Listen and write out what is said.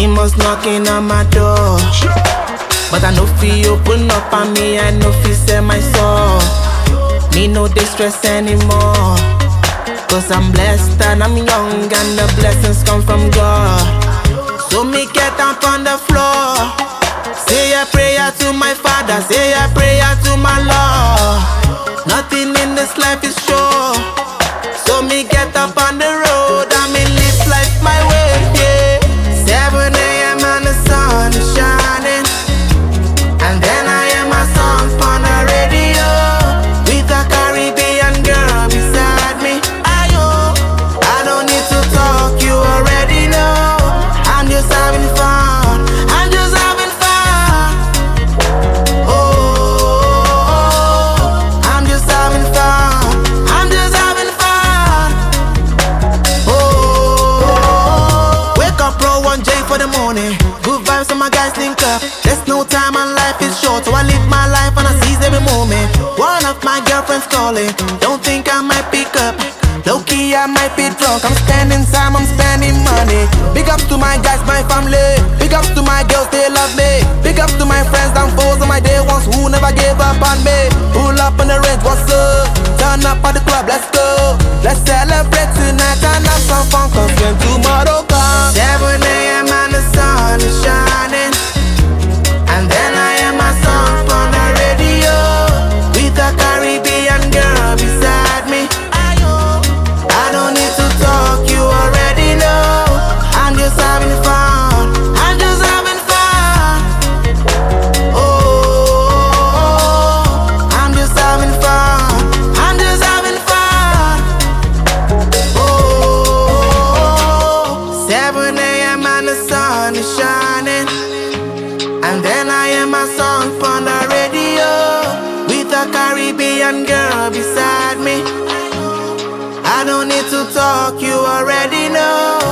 Demons knocking on my door, but I know fi open up on me, I know fi sell my soul. Me no distress anymore, cause I'm blessed and I'm young and the blessings come from God. So me get up on the floor, say a prayer to my Father, say a prayer to my Lord. Nothing in this life is sure, so me get up on the road and me live life my way, yeah. 7 a.m. and the sun is shining, and then I hear my song on the radio, with a Caribbean girl beside me. I don't need to talk, you already know. I'm just having fun, I'm just having fun. Oh, I'm just having fun, I'm just having fun. Oh, wake up, roll 1J for the morning. Good vibes and my guys link up. There's no time and life is short, so I live my life and I seize every moment. One of my girlfriends calling, don't think I might pick up. Low key, I might be drunk. I'm spending time, I'm spending money. Big ups to my guys, my family. Big ups to my girls, they love me. Big ups to my friends, down foes, and my day ones who never gave up on me. Pull up on the range, what's up? Turn up at the club, let's go. Let's celebrate tonight and have some fun, cause when tomorrow comes, 7 a.m. and the sun is shining, and then I hear my song on the radio, with a Caribbean girl beside me. I don't need to talk, you already know. I'm just having fun, I'm just having fun. Oh, I'm just having fun, I'm just having fun. Oh, 7 a.m. and the sun is shining, and then I hear my song on the radio, with a Caribbean girl beside me. I don't need to talk, you already know.